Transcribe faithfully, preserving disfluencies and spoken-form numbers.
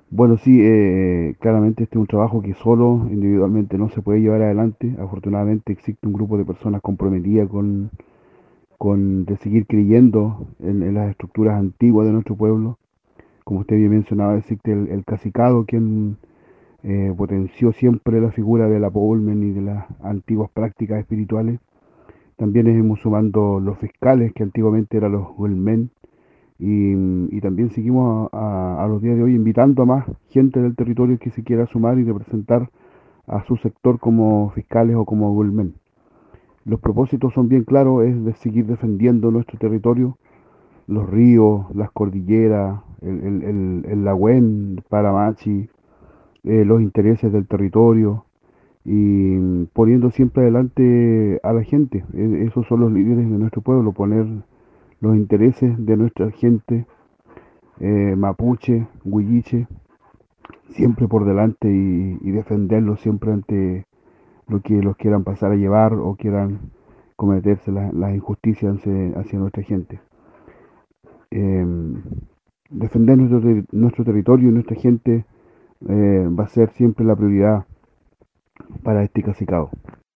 Bueno, sí, eh, claramente este es un trabajo que solo, individualmente, no se puede llevar adelante. Afortunadamente existe un grupo de personas comprometidas con, con de seguir creyendo en, en las estructuras antiguas de nuestro pueblo. Como usted bien mencionaba, existe el, el cacicado, quien eh, potenció siempre la figura de la Paulmen y de las antiguas prácticas espirituales. También estamos sumando los fiscales, que antiguamente eran los Guelmen, y, y también seguimos a, a- a los días de hoy invitando a más gente del territorio que se quiera sumar y representar a su sector como fiscales o como Guelmen. Los propósitos son bien claros, es de seguir defendiendo nuestro territorio, los ríos, las cordilleras, el, el, el, el Lagüen, Paramachi, eh, los intereses del territorio y poniendo siempre adelante a la gente. E- Esos son los líderes de nuestro pueblo, poner los intereses de nuestra gente, eh, mapuche, huilliche, siempre por delante y, y defenderlos siempre ante lo que los quieran pasar a llevar o quieran cometerse la- las injusticias hacia, hacia nuestra gente. Em, Defender nuestro, ter- nuestro territorio y nuestra gente eh, va a ser siempre la prioridad para este cacicado.